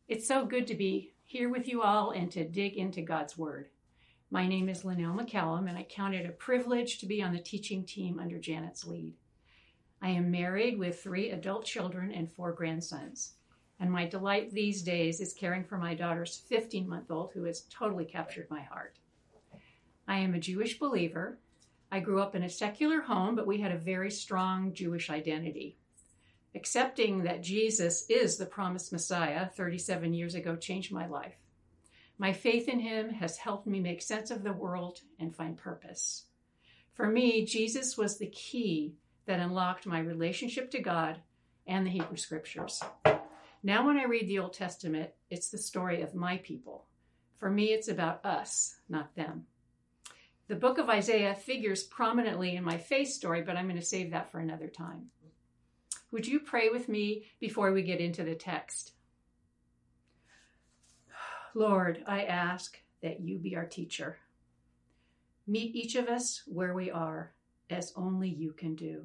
It's so good to be here with you all and to dig into God's Word. My name is Linnell McCallum, and I count it a privilege to be on the teaching team under Janet's lead. I am married with 3 adult children and 4 grandsons, and my delight these days is caring for my daughter's 15-month-old who has totally captured my heart. I am a Jewish believer. I grew up in a secular home, but we had a very strong Jewish identity. Accepting that Jesus is the promised Messiah 37 years ago changed my life. My faith in him has helped me make sense of the world and find purpose. For me, Jesus was the key that unlocked my relationship to God and the Hebrew Scriptures. Now when I read the Old Testament, it's the story of my people. For me, it's about us, not them. The book of Isaiah figures prominently in my faith story, but I'm going to save that for another time. Would you pray with me before we get into the text? Lord, I ask that you be our teacher. Meet each of us where we are, as only you can do.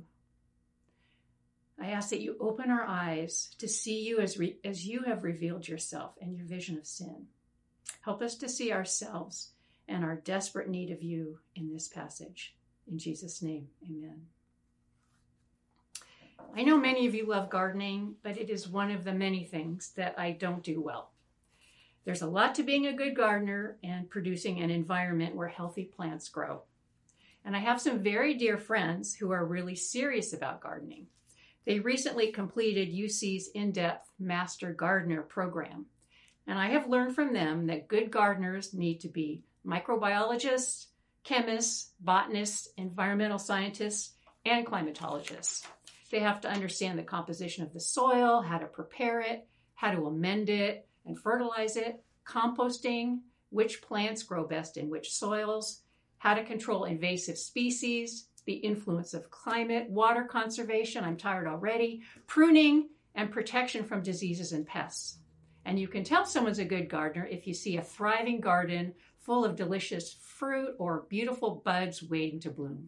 I ask that you open our eyes to see you as you have revealed yourself and your vision of sin. Help us to see ourselves and our desperate need of you in this passage. In Jesus' name, amen. I know many of you love gardening, but it is one of the many things that I don't do well. There's a lot to being a good gardener and producing an environment where healthy plants grow. And I have some very dear friends who are really serious about gardening. They recently completed UC's in-depth Master Gardener program. And I have learned from them that good gardeners need to be microbiologists, chemists, botanists, environmental scientists, and climatologists. They have to understand the composition of the soil, how to prepare it, how to amend it and fertilize it, composting, which plants grow best in which soils, how to control invasive species, the influence of climate, water conservation, I'm tired already, pruning, and protection from diseases and pests. And you can tell someone's a good gardener if you see a thriving garden full of delicious fruit or beautiful buds waiting to bloom.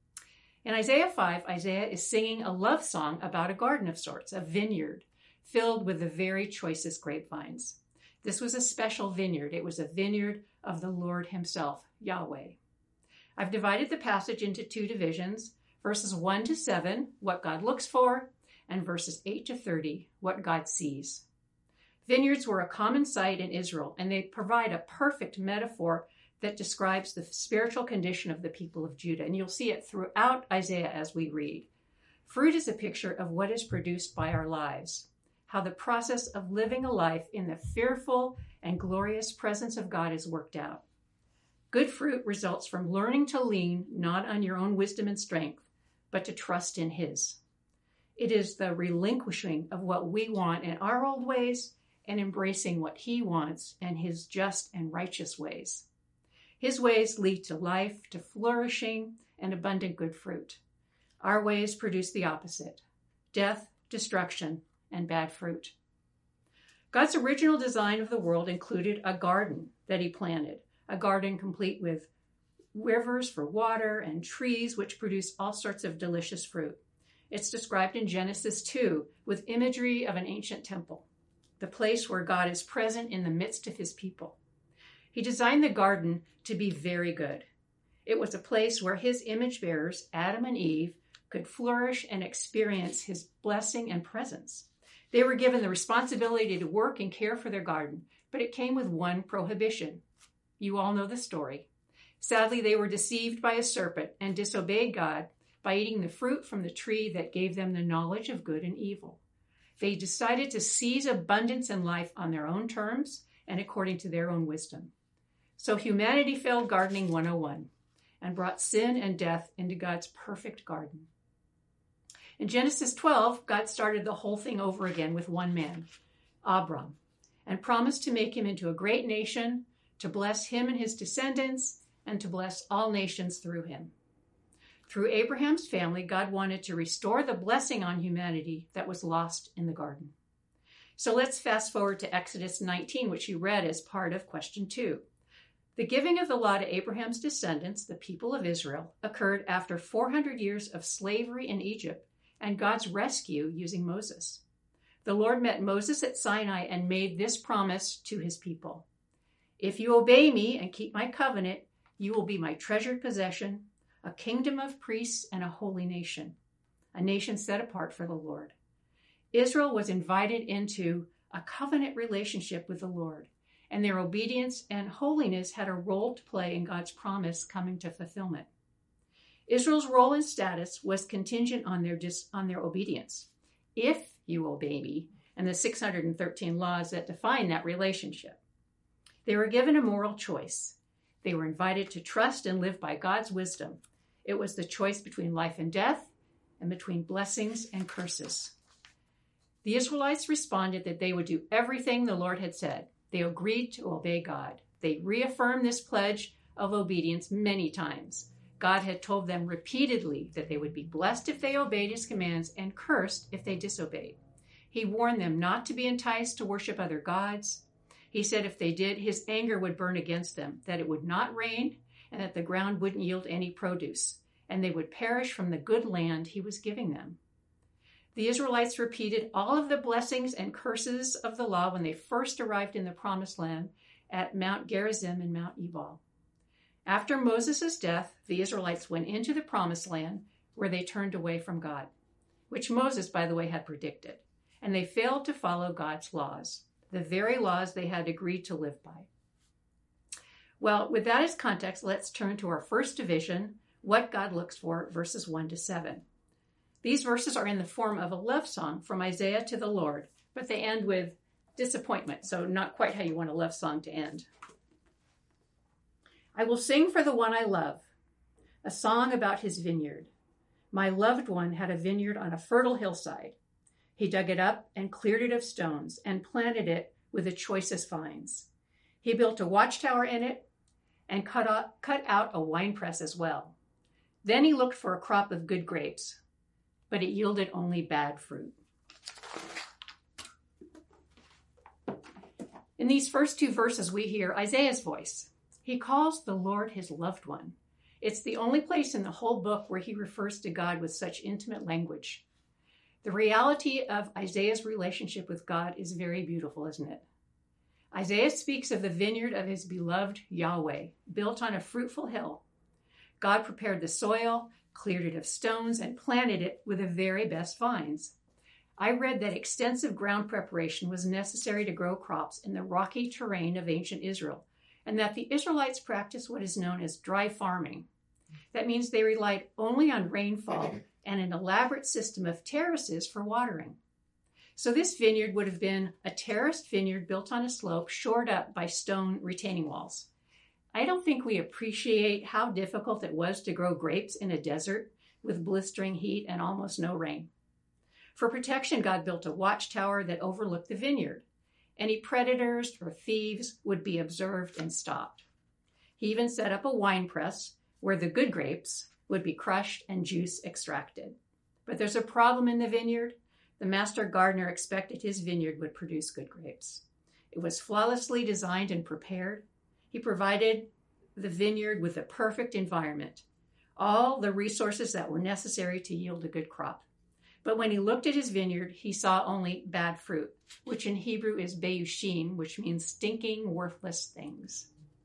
In Isaiah 5, Isaiah is singing a love song about a garden of sorts, a vineyard, filled with the very choicest grapevines. This was a special vineyard. It was a vineyard of the Lord himself, Yahweh. I've divided the passage into 2 divisions, verses 1 to 7, what God looks for, and verses 8 to 30, what God sees. Vineyards were a common sight in Israel, and they provide a perfect metaphor that describes the spiritual condition of the people of Judah. And you'll see it throughout Isaiah as we read. Fruit is a picture of what is produced by our lives, how the process of living a life in the fearful and glorious presence of God is worked out. Good fruit results from learning to lean not on your own wisdom and strength, but to trust in his. It is the relinquishing of what we want in our old ways and embracing what he wants and his just and righteous ways. His ways lead to life, to flourishing, and abundant good fruit. Our ways produce the opposite: death, destruction, and bad fruit. God's original design of the world included a garden that he planted, a garden complete with rivers for water and trees which produce all sorts of delicious fruit. It's described in Genesis 2 with imagery of an ancient temple, the place where God is present in the midst of his people. He designed the garden to be very good. It was a place where his image bearers, Adam and Eve, could flourish and experience his blessing and presence. They were given the responsibility to work and care for their garden, but it came with one prohibition. You all know the story. Sadly, they were deceived by a serpent and disobeyed God by eating the fruit from the tree that gave them the knowledge of good and evil. They decided to seize abundance and life on their own terms and according to their own wisdom. So humanity failed gardening 101 and brought sin and death into God's perfect garden. In Genesis 12, God started the whole thing over again with one man, Abram, and promised to make him into a great nation, to bless him and his descendants, and to bless all nations through him. Through Abraham's family, God wanted to restore the blessing on humanity that was lost in the garden. So let's fast forward to Exodus 19, which you read as part of question 2. The giving of the law to Abraham's descendants, the people of Israel, occurred after 400 years of slavery in Egypt and God's rescue using Moses. The Lord met Moses at Sinai and made this promise to his people. If you obey me and keep my covenant, you will be my treasured possession, a kingdom of priests and a holy nation, a nation set apart for the Lord. Israel was invited into a covenant relationship with the Lord, and their obedience and holiness had a role to play in God's promise coming to fulfillment. Israel's role and status was contingent on their obedience. If you obey me, and the 613 laws that define that relationship. They were given a moral choice. They were invited to trust and live by God's wisdom. It was the choice between life and death and between blessings and curses. The Israelites responded that they would do everything the Lord had said. They agreed to obey God. They reaffirmed this pledge of obedience many times. God had told them repeatedly that they would be blessed if they obeyed his commands and cursed if they disobeyed. He warned them not to be enticed to worship other gods. He said if they did, his anger would burn against them, that it would not rain, and that the ground wouldn't yield any produce, and they would perish from the good land he was giving them. The Israelites repeated all of the blessings and curses of the law when they first arrived in the Promised Land at Mount Gerizim and Mount Ebal. After Moses' death, the Israelites went into the Promised Land where they turned away from God, which Moses, by the way, had predicted, and they failed to follow God's laws, the very laws they had agreed to live by. Well, with that as context, let's turn to our first division, what God looks for, verses 1 to 7. These verses are in the form of a love song from Isaiah to the Lord, but they end with disappointment, so not quite how you want a love song to end. I will sing for the one I love, a song about his vineyard. My loved one had a vineyard on a fertile hillside. He dug it up and cleared it of stones and planted it with the choicest vines. He built a watchtower in it and cut out a winepress as well. Then he looked for a crop of good grapes, but it yielded only bad fruit. In these first two verses, we hear Isaiah's voice. He calls the Lord his loved one. It's the only place in the whole book where he refers to God with such intimate language. The reality of Isaiah's relationship with God is very beautiful, isn't it? Isaiah speaks of the vineyard of his beloved Yahweh, built on a fruitful hill. God prepared the soil, cleared it of stones, and planted it with the very best vines. I read that extensive ground preparation was necessary to grow crops in the rocky terrain of ancient Israel, and that the Israelites practiced what is known as dry farming. That means they relied only on rainfall and an elaborate system of terraces for watering. So this vineyard would have been a terraced vineyard built on a slope shored up by stone retaining walls. I don't think we appreciate how difficult it was to grow grapes in a desert with blistering heat and almost no rain. For protection, God built a watchtower that overlooked the vineyard. Any predators or thieves would be observed and stopped. He even set up a wine press where the good grapes would be crushed and juice extracted. But there's a problem in the vineyard. The master gardener expected his vineyard would produce good grapes. It was flawlessly designed and prepared. He provided the vineyard with a perfect environment, all the resources that were necessary to yield a good crop. But when he looked at his vineyard, he saw only bad fruit, which in Hebrew is beyushim, which means stinking, worthless things.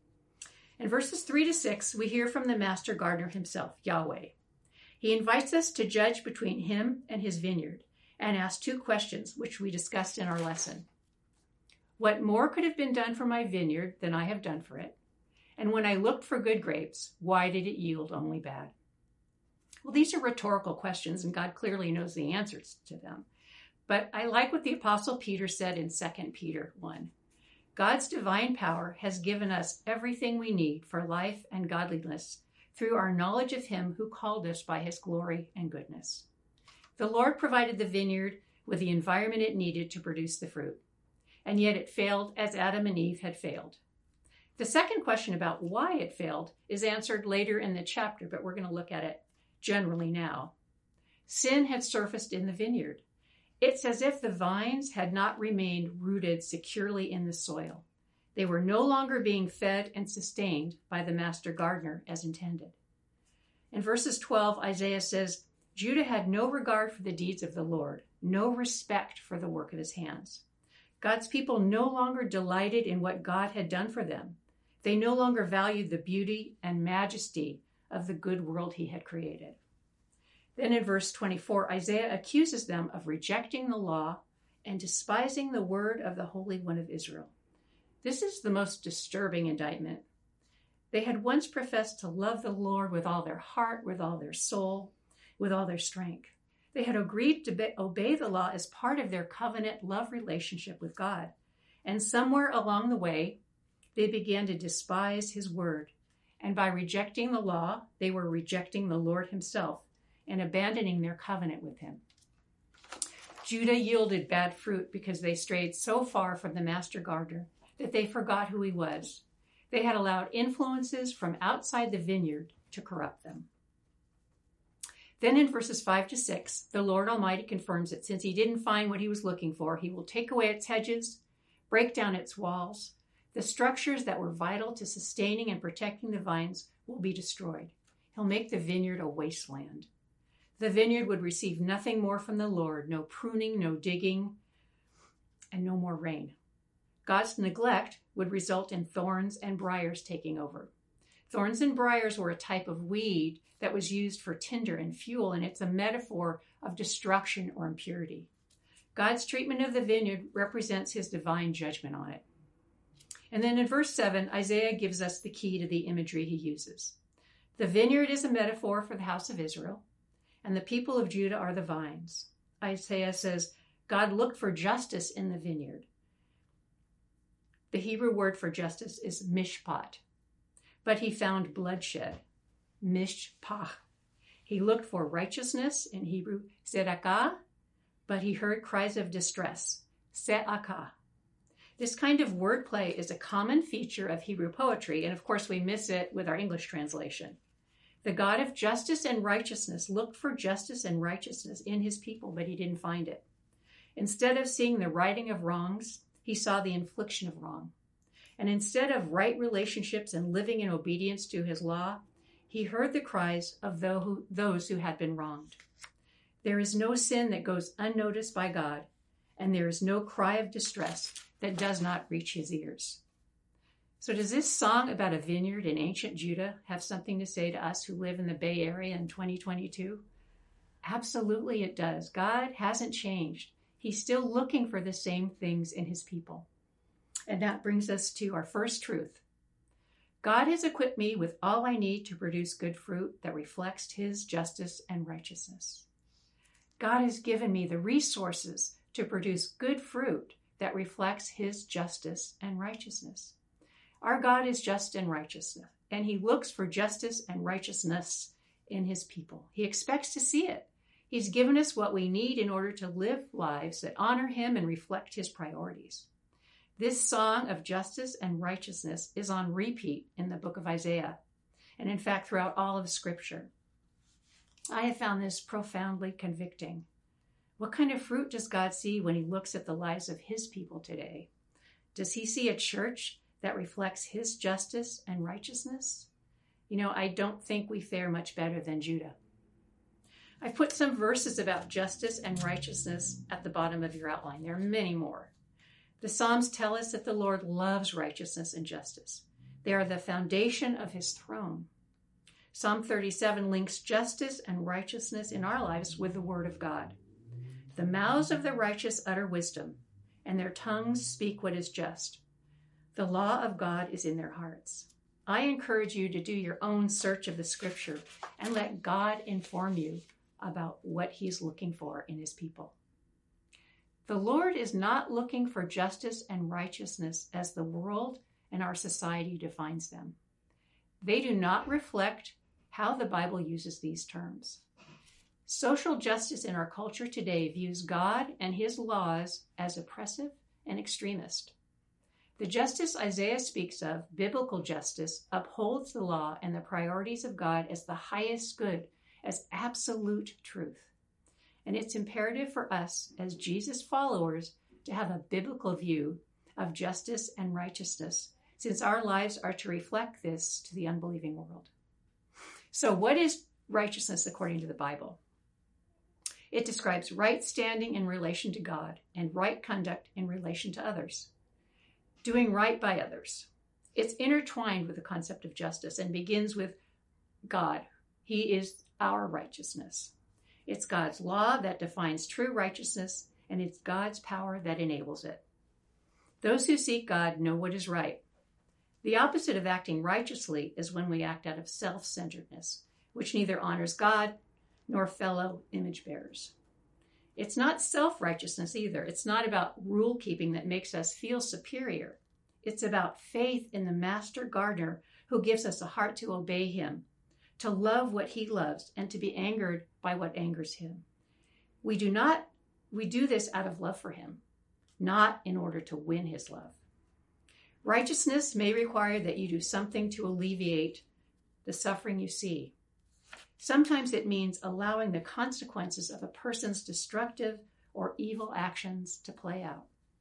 In verses 3 to 6, we hear from the master gardener himself, Yahweh. He invites us to judge between him and his vineyard and asks two questions, which we discussed in our lesson. What more could have been done for my vineyard than I have done for it? And when I looked for good grapes, why did it yield only bad? Well, these are rhetorical questions, and God clearly knows the answers to them. But I like what the Apostle Peter said in 2 Peter 1. God's divine power has given us everything we need for life and godliness through our knowledge of him who called us by his glory and goodness. The Lord provided the vineyard with the environment it needed to produce the fruit, and yet it failed as Adam and Eve had failed. The second question about why it failed is answered later in the chapter, but we're going to look at it generally now. Sin had surfaced in the vineyard. It's as if the vines had not remained rooted securely in the soil. They were no longer being fed and sustained by the master gardener as intended. In verses 12, Isaiah says, Judah had no regard for the deeds of the Lord, no respect for the work of his hands. God's people no longer delighted in what God had done for them. They no longer valued the beauty and majesty of the good world he had created. Then in verse 24, Isaiah accuses them of rejecting the law and despising the word of the Holy One of Israel. This is the most disturbing indictment. They had once professed to love the Lord with all their heart, with all their soul, with all their strength. They had agreed to obey the law as part of their covenant love relationship with God. And somewhere along the way, they began to despise his word. And by rejecting the law, they were rejecting the Lord himself and abandoning their covenant with him. Judah yielded bad fruit because they strayed so far from the master gardener that they forgot who he was. They had allowed influences from outside the vineyard to corrupt them. Then in verses 5 to 6, the Lord Almighty confirms that since he didn't find what he was looking for, he will take away its hedges, break down its walls. The structures that were vital to sustaining and protecting the vines will be destroyed. He'll make the vineyard a wasteland. The vineyard would receive nothing more from the Lord, no pruning, no digging, and no more rain. God's neglect would result in thorns and briars taking over. Thorns and briars were a type of weed that was used for tinder and fuel, and it's a metaphor of destruction or impurity. God's treatment of the vineyard represents his divine judgment on it. And then in verse 7, Isaiah gives us the key to the imagery he uses. The vineyard is a metaphor for the house of Israel, and the people of Judah are the vines. Isaiah says, God looked for justice in the vineyard. The Hebrew word for justice is mishpat, but he found bloodshed, mishpach. He looked for righteousness, in Hebrew, tzedakah, but he heard cries of distress, se'akah. This kind of wordplay is a common feature of Hebrew poetry, and of course we miss it with our English translation. The God of justice and righteousness looked for justice and righteousness in his people, but he didn't find it. Instead of seeing the righting of wrongs, he saw the infliction of wrong. And instead of right relationships and living in obedience to his law, he heard the cries of those who had been wronged. There is no sin that goes unnoticed by God, and there is no cry of distress that does not reach his ears. So does this song about a vineyard in ancient Judah have something to say to us who live in the Bay Area in 2022? Absolutely it does. God hasn't changed. He's still looking for the same things in his people. And that brings us to our first truth. God has equipped me with all I need to produce good fruit that reflects his justice and righteousness. God has given me the resources to produce good fruit that reflects his justice and righteousness. Our God is just and righteous, and he looks for justice and righteousness in his people. He expects to see it. He's given us what we need in order to live lives that honor him and reflect his priorities. This song of justice and righteousness is on repeat in the book of Isaiah, and in fact throughout all of Scripture. I have found this profoundly convicting. What kind of fruit does God see when he looks at the lives of his people today? Does he see a church that reflects his justice and righteousness? You know, I don't think we fare much better than Judah. I've put some verses about justice and righteousness at the bottom of your outline. There are many more. The Psalms tell us that the Lord loves righteousness and justice. They are the foundation of his throne. Psalm 37 links justice and righteousness in our lives with the word of God. The mouths of the righteous utter wisdom, and their tongues speak what is just. The law of God is in their hearts. I encourage you to do your own search of the Scripture and let God inform you about what he's looking for in his people. The Lord is not looking for justice and righteousness as the world and our society defines them. They do not reflect how the Bible uses these terms. Social justice in our culture today views God and his laws as oppressive and extremist. The justice Isaiah speaks of, biblical justice, upholds the law and the priorities of God as the highest good, as absolute truth. And it's imperative for us as Jesus followers to have a biblical view of justice and righteousness, since our lives are to reflect this to the unbelieving world. So what is righteousness according to the Bible? It describes right standing in relation to God and right conduct in relation to others. Doing right by others. It's intertwined with the concept of justice and begins with God. He is our righteousness. It's God's law that defines true righteousness, and it's God's power that enables it. Those who seek God know what is right. The opposite of acting righteously is when we act out of self-centeredness, which neither honors God nor fellow image bearers. It's not self-righteousness either. It's not about rule keeping that makes us feel superior. It's about faith in the master gardener who gives us a heart to obey him, to love what he loves, and to be angered by what angers him. We do this out of love for him, not in order to win his love. Righteousness may require that you do something to alleviate the suffering you see. Sometimes it means allowing the consequences of a person's destructive or evil actions to play out.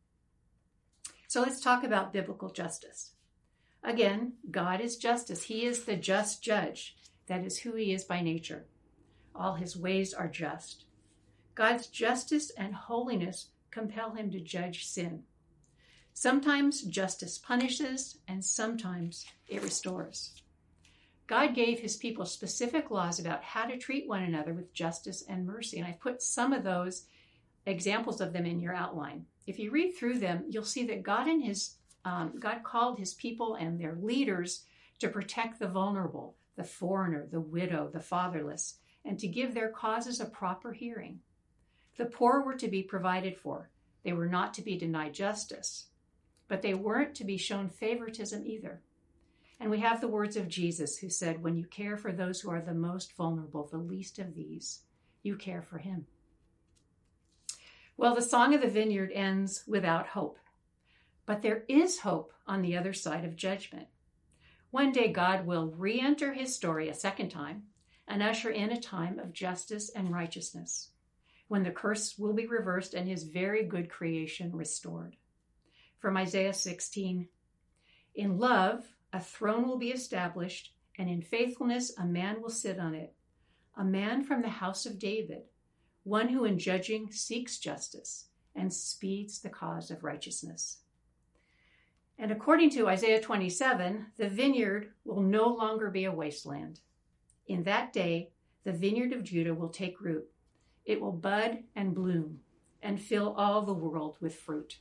So let's talk about biblical justice. Again, God is justice. He is the just judge. That is who he is by nature. All his ways are just. God's justice and holiness compel him to judge sin. Sometimes justice punishes, and sometimes it restores. God gave his people specific laws about how to treat one another with justice and mercy, and I put some of those examples of them in your outline. If you read through them, you'll see that God called his people and their leaders to protect the vulnerable, the foreigner, the widow, the fatherless, and to give their causes a proper hearing. The poor were to be provided for. They were not to be denied justice, but they weren't to be shown favoritism either. And we have the words of Jesus, who said, when you care for those who are the most vulnerable, the least of these, you care for him. Well, the Song of the Vineyard ends without hope, but there is hope on the other side of judgment. One day God will re-enter his story a second time and usher in a time of justice and righteousness, when the curse will be reversed and his very good creation restored. From Isaiah 16, in love, a throne will be established, and in faithfulness, a man will sit on it, a man from the house of David, one who in judging seeks justice and speeds the cause of righteousness. And according to Isaiah 27, the vineyard will no longer be a wasteland. In that day, the vineyard of Judah will take root. It will bud and bloom and fill all the world with fruit.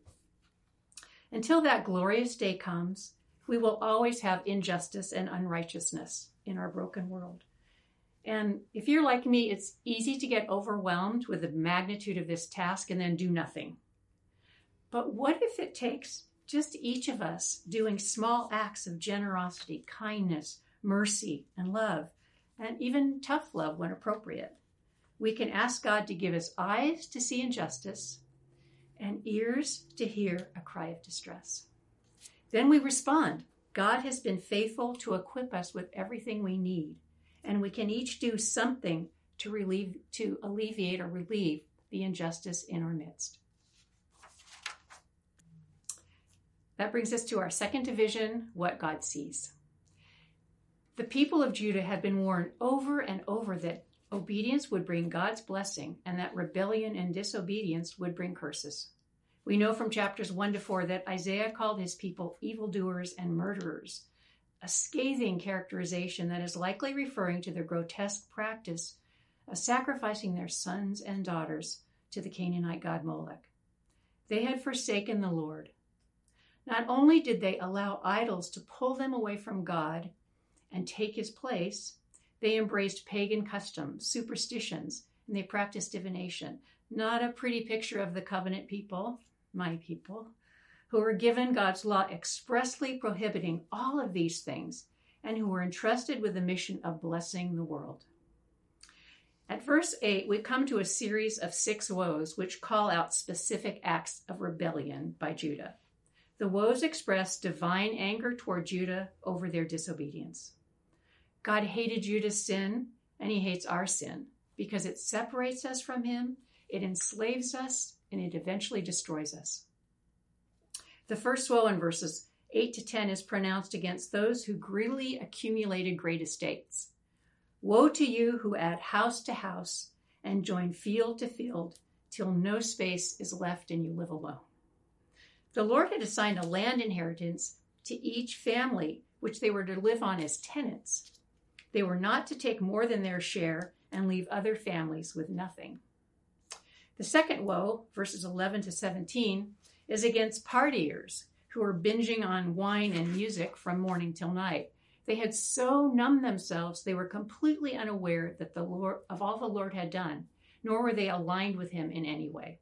Until that glorious day comes, we will always have injustice and unrighteousness in our broken world. And if you're like me, it's easy to get overwhelmed with the magnitude of this task and then do nothing. But what if it takes just each of us doing small acts of generosity, kindness, mercy, and love, and even tough love when appropriate? We can ask God to give us eyes to see injustice and ears to hear a cry of distress. Then we respond. God has been faithful to equip us with everything we need, and we can each do something to alleviate or relieve the injustice in our midst. That brings us to our second division, what God sees. The people of Judah had been warned over and over that obedience would bring God's blessing and that rebellion and disobedience would bring curses. We know from chapters 1-4 that Isaiah called his people evildoers and murderers, a scathing characterization that is likely referring to the grotesque practice of sacrificing their sons and daughters to the Canaanite god Molech. They had forsaken the Lord. Not only did they allow idols to pull them away from God and take his place, they embraced pagan customs, superstitions, and they practiced divination. Not a pretty picture of the covenant people, my people, who were given God's law expressly prohibiting all of these things and who were entrusted with the mission of blessing the world. At verse 8, we come to a series of 6 woes which call out specific acts of rebellion by Judah. The woes express divine anger toward Judah over their disobedience. God hated Judah's sin, and he hates our sin because it separates us from him, it enslaves us, and it eventually destroys us. The first woe in verses 8-10 is pronounced against those who greedily accumulated great estates. Woe to you who add house to house and join field to field till no space is left and you live alone. The Lord had assigned a land inheritance to each family, which they were to live on as tenants. They were not to take more than their share and leave other families with nothing. The second woe, verses 11 to 17, is against partiers who were binging on wine and music from morning till night. They had so numbed themselves they were completely unaware that the Lord of all the Lord had done, nor were they aligned with him in any way.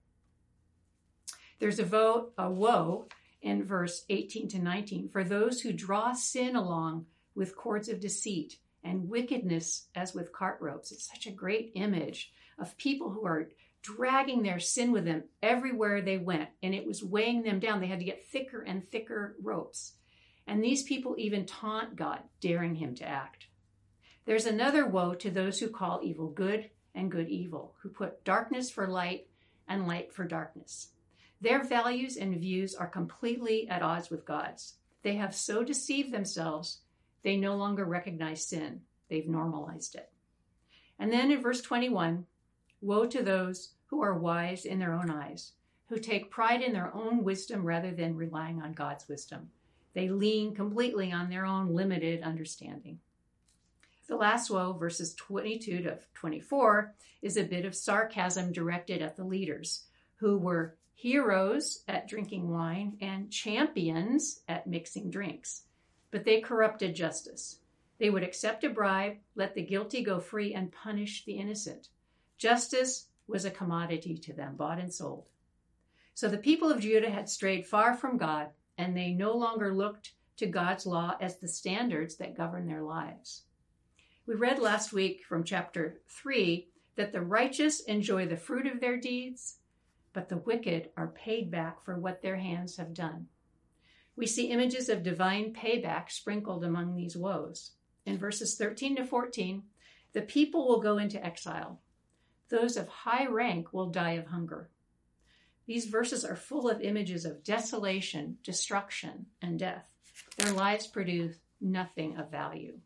There's a woe in verse 18 to 19 for those who draw sin along with cords of deceit and wickedness as with cart ropes. It's such a great image of people who are dragging their sin with them everywhere they went, and it was weighing them down. They had to get thicker and thicker ropes. And these people even taunt God, daring him to act. There's another woe to those who call evil good and good evil, who put darkness for light and light for darkness. Their values and views are completely at odds with God's. They have so deceived themselves, they no longer recognize sin. They've normalized it. And then in verse 21, woe to those who are wise in their own eyes, who take pride in their own wisdom rather than relying on God's wisdom. They lean completely on their own limited understanding. The last woe, verses 22 to 24, is a bit of sarcasm directed at the leaders, who were heroes at drinking wine and champions at mixing drinks. But they corrupted justice. They would accept a bribe, let the guilty go free, and punish the innocent. Justice was a commodity to them, bought and sold. So the people of Judah had strayed far from God, and they no longer looked to God's law as the standards that govern their lives. We read last week from chapter 3 that the righteous enjoy the fruit of their deeds, but the wicked are paid back for what their hands have done. We see images of divine payback sprinkled among these woes. In verses 13 to 14, the people will go into exile. Those of high rank will die of hunger. These verses are full of images of desolation, destruction, and death. Their lives produce nothing of value.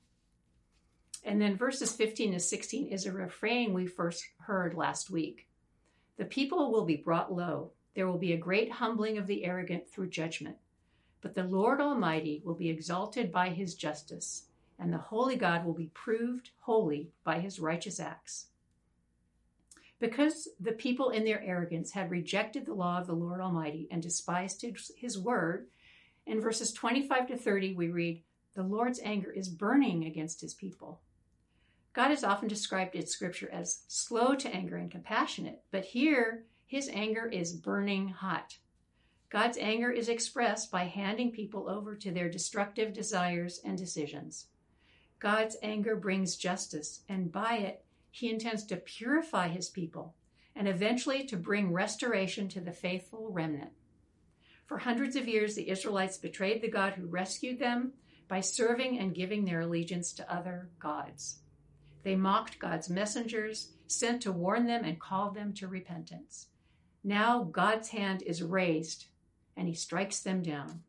And then verses 15 to 16 is a refrain we first heard last week. The people will be brought low. There will be a great humbling of the arrogant through judgment. But the Lord Almighty will be exalted by his justice, and the holy God will be proved holy by his righteous acts. Because the people in their arrogance had rejected the law of the Lord Almighty and despised his word, in verses 25 to 30 we read, the Lord's anger is burning against his people. God is often described in Scripture as slow to anger and compassionate, but here his anger is burning hot. God's anger is expressed by handing people over to their destructive desires and decisions. God's anger brings justice, and by it, he intends to purify his people and eventually to bring restoration to the faithful remnant. For hundreds of years, the Israelites betrayed the God who rescued them by serving and giving their allegiance to other gods. They mocked God's messengers, sent to warn them and called them to repentance. Now God's hand is raised, and he strikes them down.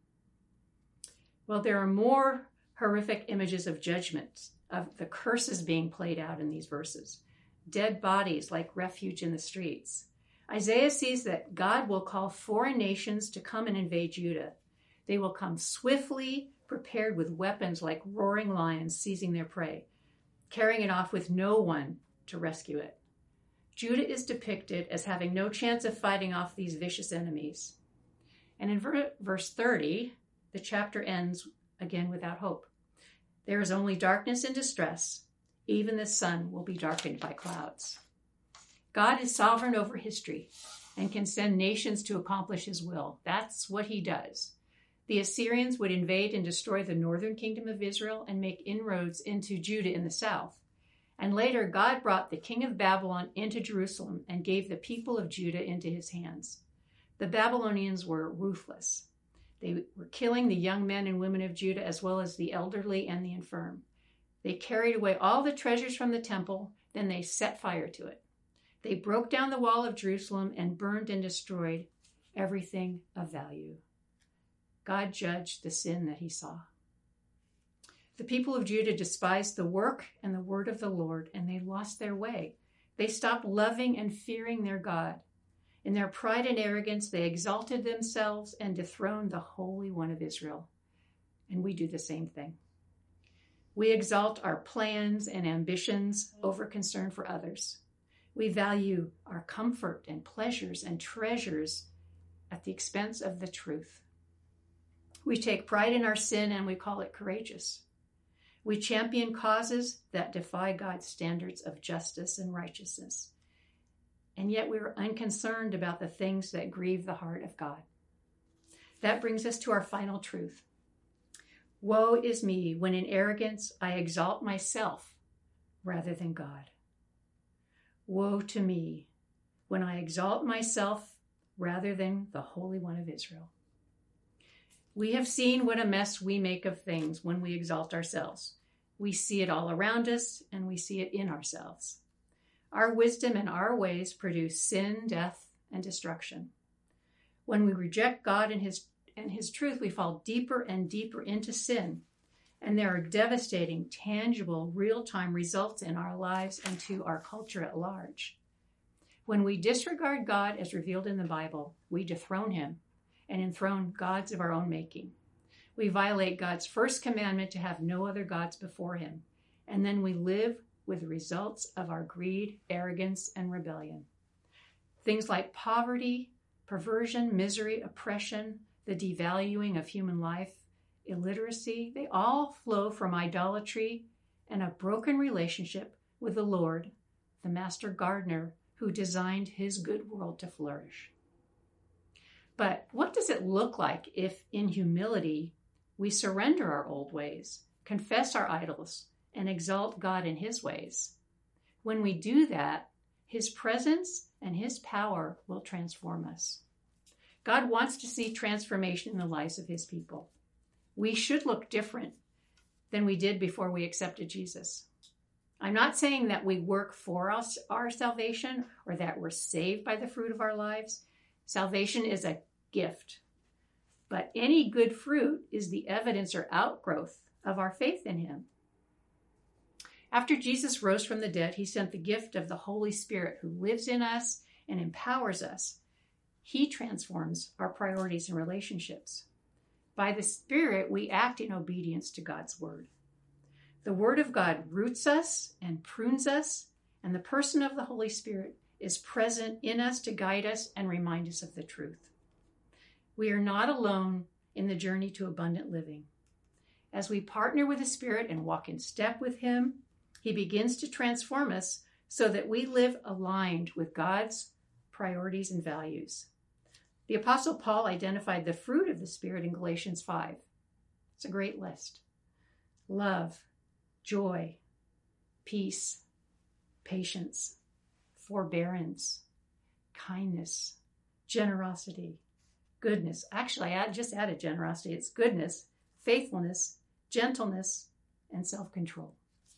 Well, there are more horrific images of judgment, of the curses being played out in these verses. Dead bodies like refuge in the streets. Isaiah sees that God will call foreign nations to come and invade Judah. They will come swiftly, prepared with weapons like roaring lions seizing their prey, carrying it off with no one to rescue it. Judah is depicted as having no chance of fighting off these vicious enemies. And in verse 30, the chapter ends again without hope. There is only darkness and distress. Even the sun will be darkened by clouds. God is sovereign over history and can send nations to accomplish his will. That's what he does. The Assyrians would invade and destroy the northern kingdom of Israel and make inroads into Judah in the south. And later, God brought the king of Babylon into Jerusalem and gave the people of Judah into his hands. The Babylonians were ruthless. They were killing the young men and women of Judah as well as the elderly and the infirm. They carried away all the treasures from the temple, then they set fire to it. They broke down the wall of Jerusalem and burned and destroyed everything of value. God judged the sin that he saw. The people of Judah despised the work and the word of the Lord, and they lost their way. They stopped loving and fearing their God. In their pride and arrogance, they exalted themselves and dethroned the Holy One of Israel. And we do the same thing. We exalt our plans and ambitions over concern for others. We value our comfort and pleasures and treasures at the expense of the truth. We take pride in our sin and we call it courageous. We champion causes that defy God's standards of justice and righteousness. And yet we are unconcerned about the things that grieve the heart of God. That brings us to our final truth. Woe is me when in arrogance I exalt myself rather than God. Woe to me when I exalt myself rather than the Holy One of Israel. We have seen what a mess we make of things when we exalt ourselves. We see it all around us, and we see it in ourselves. Our wisdom and our ways produce sin, death, and destruction. When we reject God and His truth, we fall deeper and deeper into sin, and there are devastating, tangible, real-time results in our lives and to our culture at large. When we disregard God as revealed in the Bible, we dethrone Him and enthrone gods of our own making. We violate God's first commandment to have no other gods before Him, and then we live with the results of our greed, arrogance, and rebellion. Things like poverty, perversion, misery, oppression, the devaluing of human life, illiteracy, they all flow from idolatry and a broken relationship with the Lord, the master gardener who designed His good world to flourish. But what does it look like if, in humility, we surrender our old ways, confess our idols, and exalt God in His ways? When we do that, His presence and His power will transform us. God wants to see transformation in the lives of His people. We should look different than we did before we accepted Jesus. I'm not saying that we work for us, our salvation, or that we're saved by the fruit of our lives. Salvation is a gift. But any good fruit is the evidence or outgrowth of our faith in Him. After Jesus rose from the dead, He sent the gift of the Holy Spirit who lives in us and empowers us. He transforms our priorities and relationships. By the Spirit, we act in obedience to God's Word. The Word of God roots us and prunes us, and the person of the Holy Spirit is present in us to guide us and remind us of the truth. We are not alone in the journey to abundant living. As we partner with the Spirit and walk in step with Him, He begins to transform us so that we live aligned with God's priorities and values. The Apostle Paul identified the fruit of the Spirit in Galatians 5. It's a great list. Love, joy, peace, patience, forbearance, kindness, generosity, goodness. Actually, I just added generosity. It's goodness, faithfulness, gentleness, and self-control.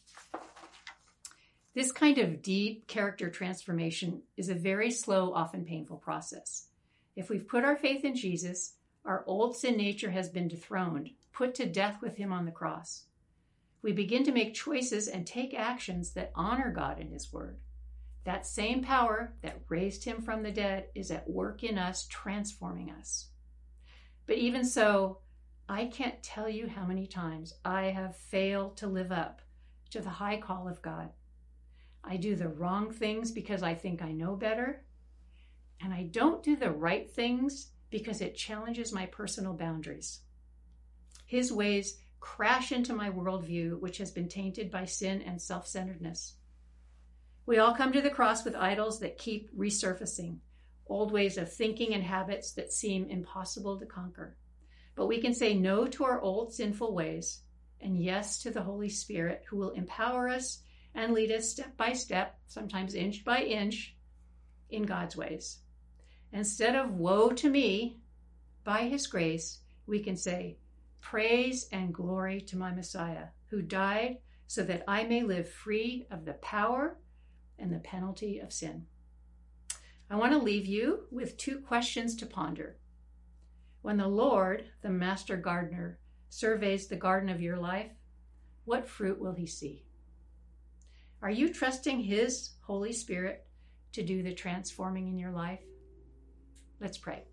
This kind of deep character transformation is a very slow, often painful process. If we've put our faith in Jesus, our old sin nature has been dethroned, put to death with Him on the cross. We begin to make choices and take actions that honor God and His Word. That same power that raised Him from the dead is at work in us, transforming us. But even so, I can't tell you how many times I have failed to live up to the high call of God. I do the wrong things because I think I know better, and I don't do the right things because it challenges my personal boundaries. His ways crash into my worldview, which has been tainted by sin and self-centeredness. We all come to the cross with idols that keep resurfacing, old ways of thinking and habits that seem impossible to conquer. But we can say no to our old sinful ways and yes to the Holy Spirit, who will empower us and lead us step by step, sometimes inch by inch, in God's ways. Instead of woe to me, by His grace, we can say, praise and glory to my Messiah, who died so that I may live free of the power and the penalty of sin. I want to leave you with 2 questions to ponder. When the Lord, the master gardener, surveys the garden of your life, what fruit will He see? Are you trusting His Holy Spirit to do the transforming in your life? Let's pray.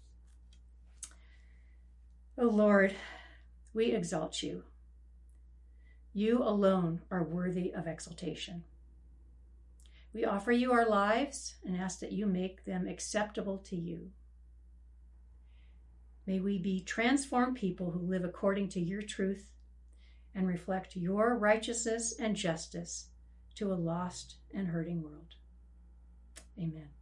Oh Lord, we exalt you. You alone are worthy of exaltation. We offer you our lives and ask that you make them acceptable to you. May we be transformed people who live according to your truth and reflect your righteousness and justice to a lost and hurting world. Amen.